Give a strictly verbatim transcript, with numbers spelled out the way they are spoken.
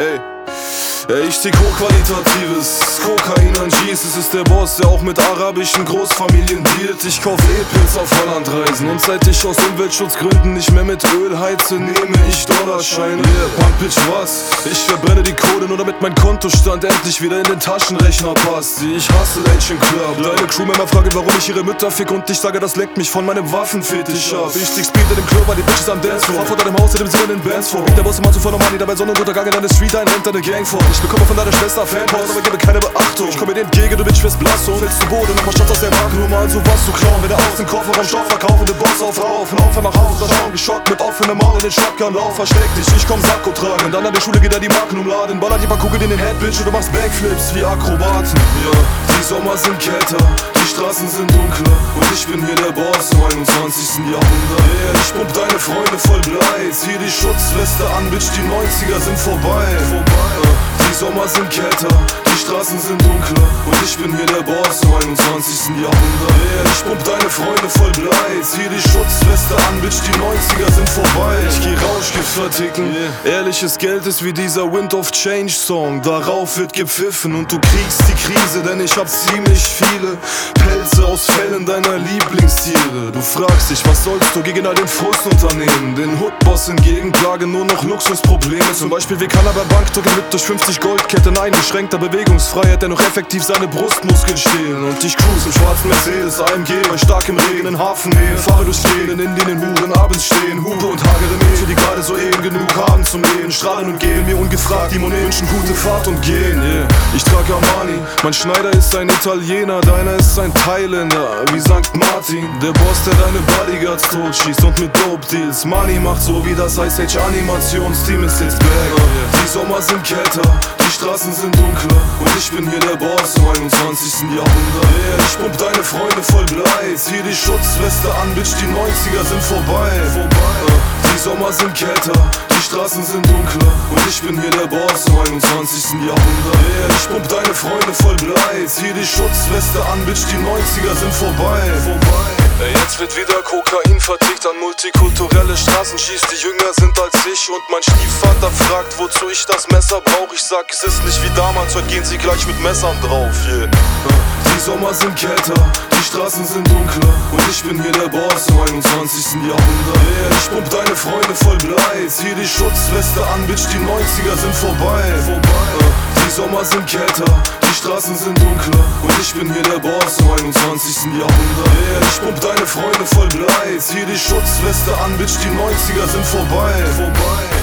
ey. Ey, ich tick hochqualitatives Kokain an G's. Es ist der Boss, der auch mit arabischen Großfamilien dealt. Ich kauf E-Pilz auf Hollandreisen. Und seit ich aus Umweltschutzgründen nicht mehr mit Öl heize, nehme ich Dollarscheine. Yeah, Punk Bitch, was? Ich verbrenne die Kohle, nur damit mein Kontostand endlich wieder in den Taschenrechner passt. Ich hasse Agent Club. Deine Crewmember fragen, warum ich ihre Mütter fick. Und ich sage, das lenkt mich von meinem Waffenfetisch ab. Ich stieg Speed in dem Club, weil die Bitches am Dancefloor. Fahr vor deinem Haus, in dem Sinne in den Bands vor. Der Boss immer zu voller Money, dabei Sonnenuntergang in deine Street ein, rennt deine Gang vor. Ich bekomme von deiner Schwester Fanpost, aber gebe keine Beachtung. Ich komme dir entgegen, du Bitch, wirst blass und fällst zu Boden. Nochmal Schatz aus der Magnum, also was zu klauen. Wenn der aus dem Kofferraum Stoff verkaufende Boss auflaufen. Auf nach Hause, da schauen, geschockt mit offenem Maul in den Shotgun-Lauf. Versteck dich, ich komm Sakko tragen. Dann an der Schule geht er die Magnum laden. Ballert die paar Kugeln in den Head, Bitch, und du machst Backflips wie Akrobaten. Ja, die Sommer sind kälter, die Straßen sind dunkler. Und ich bin hier der Boss im einundzwanzigsten Jahrhundert. Yeah, ich pump deine Freunde voll Blei. Zieh die Schutzweste an, Bitch, die neunziger sind vorbei. vorbei. Die Sommer sind kälter, die Straßen sind dunkler. Und ich bin hier der Boss im einundzwanzigsten Jahrhundert. Yeah, ich pump deine Freunde voll Blei. Zieh die Schutzweste an, Bitch, die neunziger sind vorbei. Ich geh Rauschgift verticken, yeah. Ehrliches Geld ist wie dieser Wind of Change Song. Darauf wird gepfiffen und du kriegst die Krise, denn ich hab ziemlich viele Pelze aus Fällen deiner Lieblingstiere. Du fragst dich, was sollst du gegen all den Frust unternehmen? Den Hoodboss hingegen plagen nur noch Luxusprobleme. Zum Beispiel wie kann er bei Bankdrücken mit durch fünfzig Goldketten eingeschränkter Bewegungsfreiheit, der noch effektiv seine Brustmuskeln stehlen. Und ich cruise im schwarzen Mercedes A M G bei starkem Regen in Hafennähe. Fahre durch Gegenden, in denen Huren abends stehen. Hupe und hagere Mädchen, die gerade soeben genug haben zum Leben. Strahlen und geben mir ungefragt die Monet, wünschen gute Fahrt und gehen. Yeah. Ich trage Armani, mein Schneider ist ein Italiener, deiner ist ein Thailänder, wie Sankt Martin. Der Boss, der deine Bodyguards totschießt und mit Dope Deals Money macht, so wie das Ice Age Animationsteam ist jetzt back. Oh, yeah. Die Sommer sind kälter, die Straßen sind dunkler. Und ich bin hier der Boss im einundzwanzigsten Jahrhundert. Yeah, ich pump deine Freunde voll Blei. Zieh die Schutzweste an, Bitch, die neunziger sind vorbei. vorbei. Die Sommer sind kälter, die Straßen sind dunkler. Und ich bin hier der Boss im einundzwanzigsten Jahrhundert. Yeah, ich pump deine Freunde voll Blei. Zieh die Schutzweste an, Bitch, die neunziger sind vorbei. vorbei. Jetzt wird wieder Kokain vertickt an multikulturelle Straßen. Schießt, die jünger sind als ich. Und mein Stiefvater fragt, wozu ich das Messer brauch. Ich sag, es ist nicht wie damals, heute gehen sie gleich mit Messern drauf. Yeah. Die Sommer sind kälter, die Straßen sind dunkler. Und ich bin hier der Boss im einundzwanzigsten Jahrhundert. Yeah, ich pump deine Freunde voll Blei. Zieh die Schutzweste an, Bitch, die neunziger sind vorbei. vorbei. Die Sommer sind kälter, die Straßen sind dunkler. Und ich bin hier der Boss im einundzwanzigsten Jahrhundert. Yeah, ich pump deine Freunde voll Blei. Zieh die Schutzweste an, Bitch, die neunziger sind vorbei. vorbei.